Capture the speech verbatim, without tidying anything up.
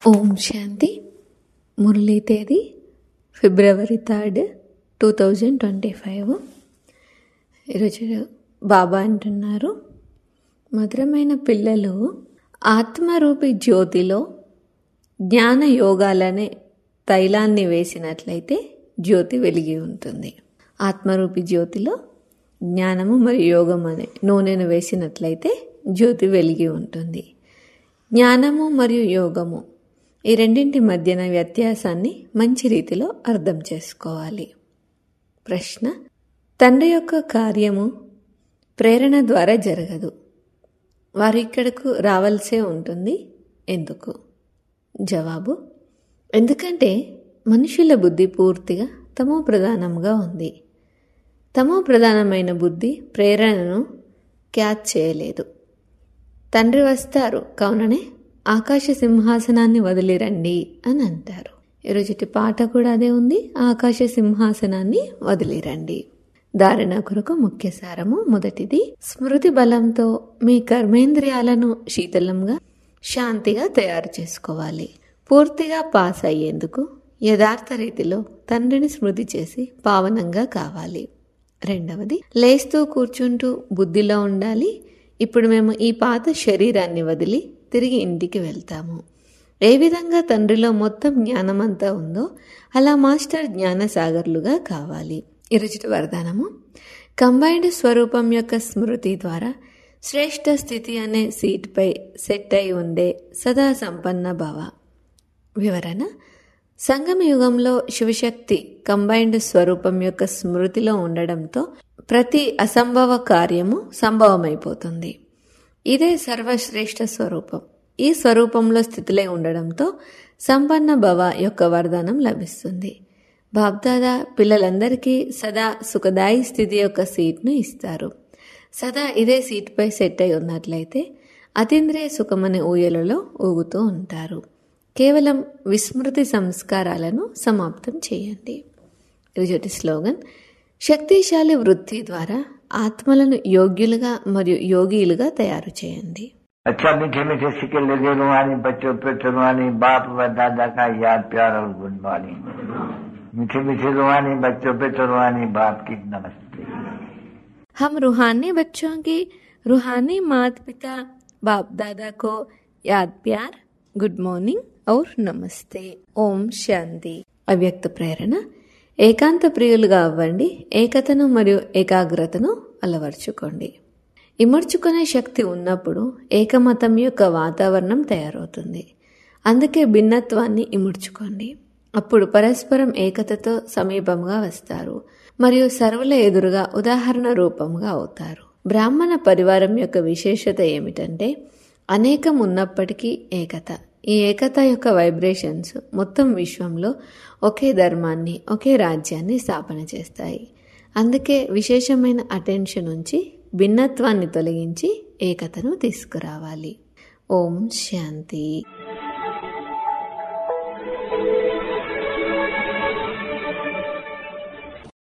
ఓం శాంతి. మురళీ తేదీ February third two thousand twenty five. ఈరోజు బాబా అంటున్నారు, మధురమైన పిల్లలు, ఆత్మరూపి జ్యోతిలో జ్ఞాన యోగాలనే తైలాన్ని వేసినట్లయితే జ్యోతి వెలిగి ఉంటుంది. ఆత్మరూపి జ్యోతిలో జ్ఞానము మరియు యోగం అనే నూనెను వేసినట్లయితే జ్యోతి వెలిగి ఉంటుంది. జ్ఞానము మరియు యోగము ఈ రెండింటి మధ్యన వ్యత్యాసాన్ని మంచి రీతిలో అర్థం చేసుకోవాలి. ప్రశ్న: తండ్రి యొక్క కార్యము ప్రేరణ ద్వారా జరగదు. వారు ఇక్కడకు రావాల్సే ఉంటుంది. ఎందుకు? జవాబు: ఎందుకంటే మనుషుల బుద్ధి పూర్తిగా తమో ప్రధానంగా ఉంది. తమో ప్రధానమైన బుద్ధి ప్రేరణను క్యాచ్ చేయలేదు. తండ్రి వస్తారు కావుననే ఆకాశ సింహాసనాన్ని వదిలిరండి అని అంటారు. ఈరోజుటి పాట కూడా అదే ఉంది, ఆకాశ సింహాసనాన్ని వదిలిరండి. ధారణ కొరకు ముఖ్య సారము: మొదటిది, స్మృతి బలంతో మీ కర్మేంద్రియాలను శీతలంగా శాంతిగా తయారు చేసుకోవాలి. పూర్తిగా పాస్ అయ్యేందుకు యథార్థ రీతిలో తండ్రిని స్మృతి చేసి పావనంగా కావాలి. రెండవది, లేస్తూ కూర్చుంటూ బుద్ధిలో ఉండాలి, ఇప్పుడు మేము ఈ పాత శరీరాన్ని వదిలి తిరిగి ఇంటికి వెళ్తాము. ఏ విధంగా తండ్రిలో మొత్తం జ్ఞానమంతా ఉందో అలా మాస్టర్ జ్ఞానసాగర్లుగా కావాలి. ఈరోజు వరదానము: కంబైన్డ్ స్వరూపం యొక్క స్మృతి ద్వారా శ్రేష్ఠ స్థితి అనే సీట్పై సెట్ అయి ఉండే సదా సంపన్న భవ. వివరణ: సంగమ యుగంలో శివశక్తి కంబైన్డ్ స్వరూపం యొక్క స్మృతిలో ఉండడంతో ప్రతి అసంభవ కార్యము సంభవమైపోతుంది. ఇదే సర్వశ్రేష్ఠ స్వరూపం. ఈ స్వరూపంలో స్థితిలో ఉండడంతో సంపన్న భవ యొక్క వరదానం లభిస్తుంది. బాబ్దాదా పిల్లలందరికీ సదా సుఖదాయి స్థితి యొక్క సీట్ను ఇస్తారు. సదా ఇదే సీట్పై సెట్ అయి ఉన్నట్లయితే అతీంద్రియ సుఖమనే ఊయలలో ఊగుతూ ఉంటారు. కేవలం విస్మృతి సంస్కారాలను సమాప్తం చేయండి. ఈరోజు స్లోగన్: శక్తిశాలి వృత్తి ద్వారా ఆత్మలను యోగ్యులుగా మరియు యోగిలుగా తయారు చేయండి. अच्छा मीठे मीठे सिक्के लगे रुहानी बच्चों पे रुहानी बाप व दादा का याद प्यार और गुड मॉर्निंग. मीठे मीठे रुहानी बच्चों पे रुहानी बाप की नमस्ते. हम रूहानी बच्चों की रूहानी माता पिता बाप दादा को याद प्यार गुड मॉर्निंग और నమస్తే. ఓం శాంతి. అవ్యక్త ప్రేరణ: ఏకాంత ప్రియులుగా అవ్వండి. ఏకతను మరియు ఏకాగ్రతను అలవర్చుకోండి. ఇమర్చుకునే శక్తి ఉన్నప్పుడు ఏకమతం యొక్క వాతావరణం తయారవుతుంది. అందుకే భిన్నత్వాన్ని ఇముడ్చుకోండి. అప్పుడు పరస్పరం ఏకతతో సమీపంగా వస్తారు మరియు సర్వుల ఎదురుగా ఉదాహరణ రూపంగా అవుతారు. బ్రాహ్మణ పరివారం యొక్క విశేషత ఏమిటంటే అనేకం ఉన్నప్పటికీ ఏకత. ఈ ఏకత యొక్క వైబ్రేషన్స్ మొత్తం విశ్వంలో ఒకే ధర్మాన్ని, ఒకే రాజ్యాన్ని స్థాపన చేస్తాయి. అందుకే విశేషమైన అటెన్షన్ ఉంచి భిన్నత్వాన్ని తొలగించి ఏకతను తీసుకురావాలి. ఓం శాంతి.